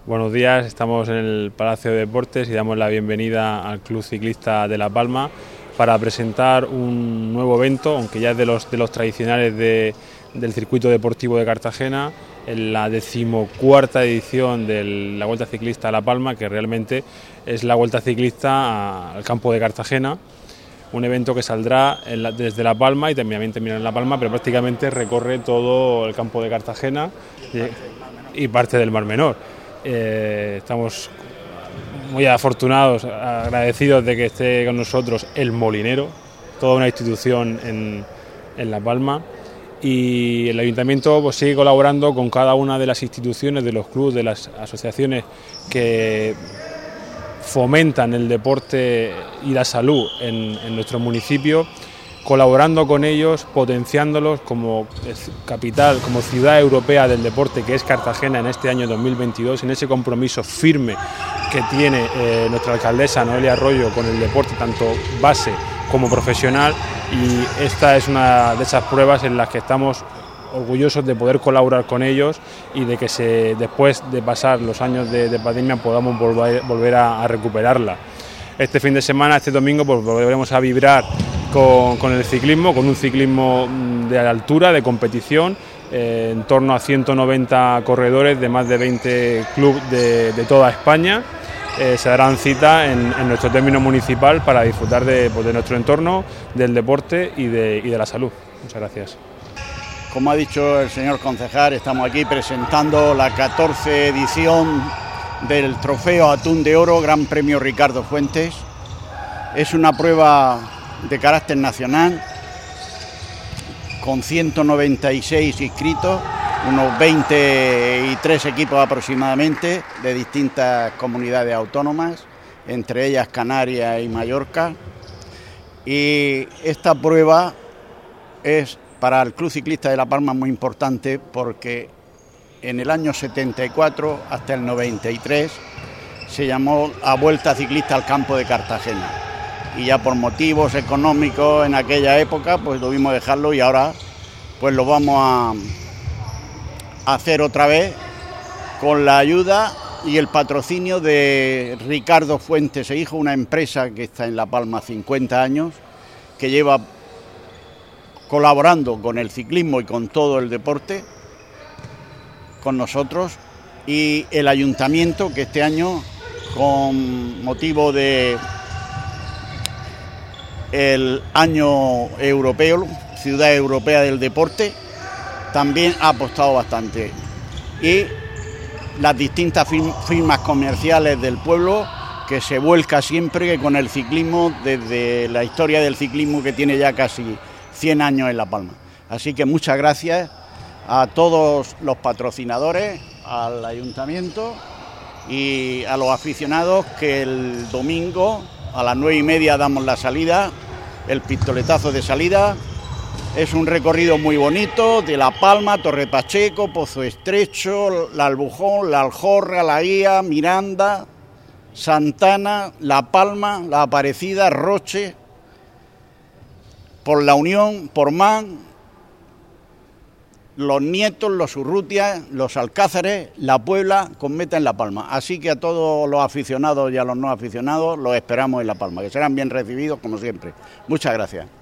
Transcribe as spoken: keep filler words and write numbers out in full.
Buenos días, estamos en el Palacio de Deportes y damos la bienvenida al Club Ciclista de La Palma para presentar un nuevo evento, aunque ya es de los, de los tradicionales de, del circuito deportivo de Cartagena, en la decimocuarta edición de la Vuelta Ciclista a La Palma, que realmente es la Vuelta Ciclista al campo de Cartagena. Un evento que saldrá en la, desde La Palma y también terminará en La Palma, pero prácticamente recorre todo el campo de Cartagena y, y parte del Mar Menor. Eh, estamos muy afortunados, agradecidos de que esté con nosotros el Molinero, toda una institución en, en La Palma, y el Ayuntamiento pues, sigue colaborando con cada una de las instituciones, de los clubes, de las asociaciones que fomentan el deporte y la salud en, en nuestro municipio, colaborando con ellos, potenciándolos como capital, como ciudad europea del deporte que es Cartagena en este año dos mil veintidós, en ese compromiso firme que tiene eh, nuestra alcaldesa Noelia Arroyo con el deporte, tanto base como profesional, y esta es una de esas pruebas en las que estamos orgullosos de poder colaborar con ellos y de que se, después de pasar los años de, de pandemia podamos volver, volver a, a recuperarla. Este fin de semana, este domingo, pues volveremos a vibrar con, con el ciclismo, con un ciclismo de altura, de competición, eh, en torno a ciento noventa corredores de más de veinte clubes de, de toda España. Eh, se darán cita en, en nuestro término municipal para disfrutar de, pues, de nuestro entorno, del deporte y de, y de la salud. Muchas gracias. Como ha dicho el señor concejal, estamos aquí presentando la catorce edición del Trofeo Atún de Oro, Gran Premio Ricardo Fuentes. Es una prueba de carácter nacional, con ciento noventa y seis inscritos, unos veintitrés equipos aproximadamente, de distintas comunidades autónomas, entre ellas Canarias y Mallorca. Y esta prueba es para el Club Ciclista de La Palma muy importante porque en el año setenta y cuatro hasta el noventa y tres se llamó la Vuelta Ciclista al Campo de Cartagena, y ya por motivos económicos en aquella época pues tuvimos que dejarlo, y ahora pues lo vamos a hacer otra vez con la ayuda y el patrocinio de Ricardo Fuentes e Hijo, una empresa que está en La Palma cincuenta años, que lleva colaborando con el ciclismo y con todo el deporte con nosotros, y el ayuntamiento, que este año, con motivo de el año europeo, Ciudad Europea del Deporte, también ha apostado bastante, y las distintas firmas comerciales del pueblo, que se vuelca siempre con el ciclismo desde la historia del ciclismo, que tiene ya casi cien años en La Palma. Así que muchas gracias a todos los patrocinadores, al ayuntamiento y a los aficionados, que el domingo a las nueve y media damos la salida, el pistoletazo de salida. Es un recorrido muy bonito de La Palma, Torre Pacheco, Pozo Estrecho, La Albujón, La Aljorra, La Guía, Miranda, Santana, La Palma, La Aparecida, Roche, por La Unión, por Man, Los Nietos, Los Urrutias, Los Alcázares, La Puebla, con meta en La Palma. Así que a todos los aficionados y a los no aficionados los esperamos en La Palma, que serán bien recibidos como siempre. Muchas gracias.